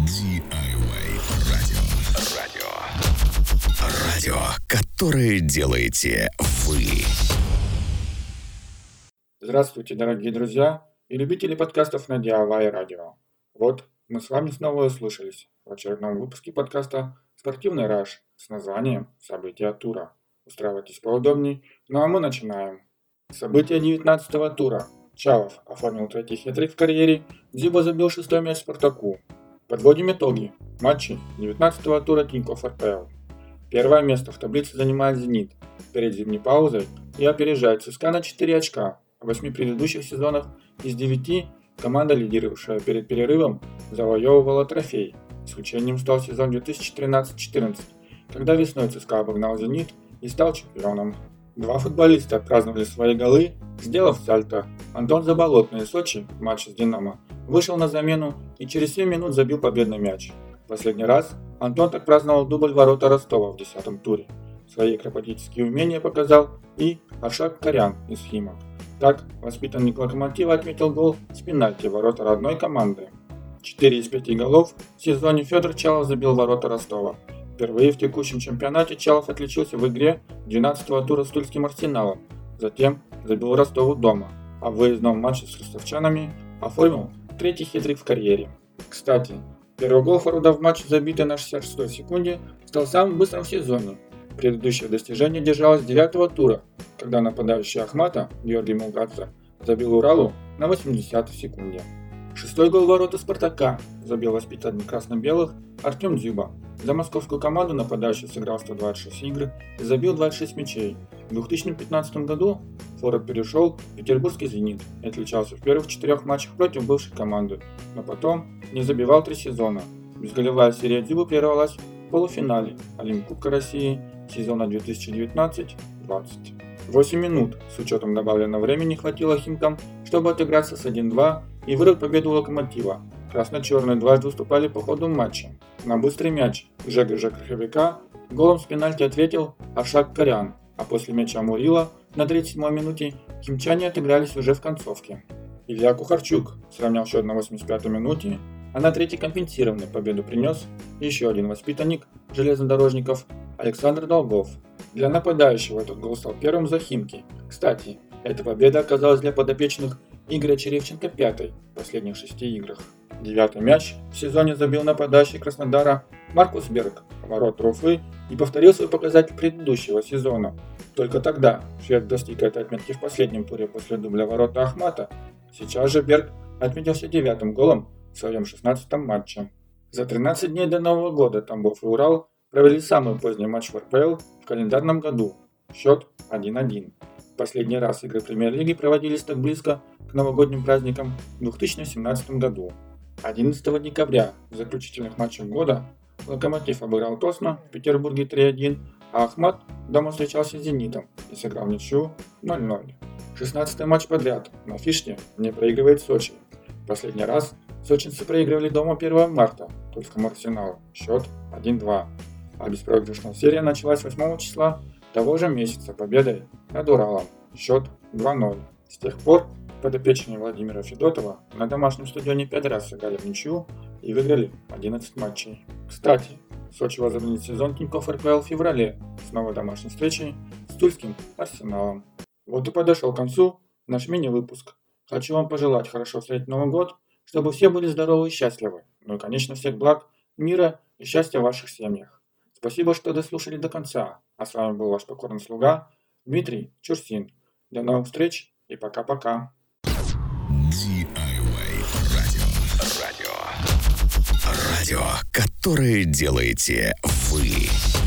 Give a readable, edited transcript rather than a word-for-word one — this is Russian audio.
DIY радио. Радио, которое делаете вы. Здравствуйте, дорогие друзья и любители подкастов на DIY радио. Вот мы с вами снова услышались в очередном выпуске подкаста «Спортивный раш» с названием «События тура». Устраивайтесь поудобнее, ну а мы начинаем. События 19-го тура. Чалов оформил третий хет-трик в карьере, Дзюба забил 6-й мяч Спартаку. Подводим итоги матчей 19-го тура Тинькофф РПЛ. Первое место в таблице занимает «Зенит» перед зимней паузой и опережает ЦСКА на 4 очка. В 8 предыдущих сезонах из 9 команда, лидировавшая перед перерывом, завоевывала трофей. Исключением стал сезон 2013-14, когда весной ЦСКА обогнал «Зенит» и стал чемпионом. Два футболиста отпраздновали свои голы, сделав сальто. Антон Заболотный из Сочи в матче с «Динамо» вышел на замену и через 7 минут забил победный мяч. В последний раз Антон так праздновал дубль ворота Ростова в 10-м туре. Свои акробатические умения показал и Ашак Карян из Химок. Так, воспитанник «Локомотива» отметил гол с пенальти в ворота родной команды. 4 из 5 голов в сезоне Федор Чалов забил в ворота Ростова. Впервые в текущем чемпионате Чалов отличился в игре 12-го тура с Тульским Арсеналом. Затем забил Ростову дома, а в выездном матче с ростовчанами оформил третий хет-трик в карьере. Кстати, первый гол Форварда в матче, забитый на 66-й секунде, стал самым быстрым в сезоне. Предыдущее достижение держалось 9-го тура, когда нападающий Ахмата Георгий Мулгадзе забил Уралу на 80-й секунде. Шестой гол ворота Спартака забил воспитанник красно-белых Артем Дзюба. За московскую команду нападающий сыграл 126 игр и забил 26 мячей. В 2015 году Форвард перешел в петербургский «Зенит» и отличался в первых 4 матчах против бывшей команды, но потом не забивал 3 сезона. Безголевая серия Дзюбы прервалась в полуфинале Олимпийской России сезона 2019-20. 8 минут с учетом добавленного времени хватило химкам, чтобы отыграться с 1-2 и вырвать победу Локомотива. Красно-черные дважды уступали по ходу матча. На быстрый мяч Жека Краховика голом с пенальти ответил Ашак Карян, а после мяча Мурила на 37-й минуте химчане отыгрались уже в концовке. Илья Кухарчук сравнял счет на 85-й минуте, а на третьей компенсированной победу принес еще один воспитанник железнодорожников Александр Долгов. Для нападающего этот гол стал первым за Химки. Кстати, эта победа оказалась для подопечных Игоря Черевченко 5-й в последних 6 играх. 9-й мяч в сезоне забил нападающий Краснодара Маркус Берг в ворота Уфы и повторил свой показатель предыдущего сезона. Только тогда швед достиг этой отметки в последнем туре после дубля ворота Ахмата. Сейчас же Берг отметился 9-м голом в своем 16-м матче. За 13 дней до Нового года Тамбов и Урал провели самый поздний матч в РПЛ в календарном году. Счет 1-1. Последний раз игры премьер-лиги проводились так близко к новогодним праздникам в 2017 году. 11 декабря в заключительных матчах года Локомотив обыграл Тосна в Петербурге 3-1, а Ахмат дома встречался с Зенитом и сыграл ничью 0-0. 16-й матч подряд на Фишне не проигрывает Сочи. Последний раз сочинцы проигрывали дома 1 марта Тульскому Арсеналу, счет 1-2. А беспроигрышная серия началась 8 числа того же месяца победой над Уралом, счет 2-0. С тех пор подопечные Владимира Федотова на домашнем стадионе 5 раз сыграли в ничью и выиграли 11 матчей. Кстати, Сочи возобновит сезон Тинькофф РПЛ в феврале с новой домашней встречей с Тульским Арсеналом. Вот и подошел к концу наш мини-выпуск. Хочу вам пожелать хорошо встретить Новый год, чтобы все были здоровы и счастливы. Ну и, конечно, всех благ, мира и счастья в ваших семьях. Спасибо, что дослушали до конца. А с вами был ваш покорный слуга Дмитрий Чурсин. До новых встреч и пока-пока. DIY радио. Радио, которое делаете вы.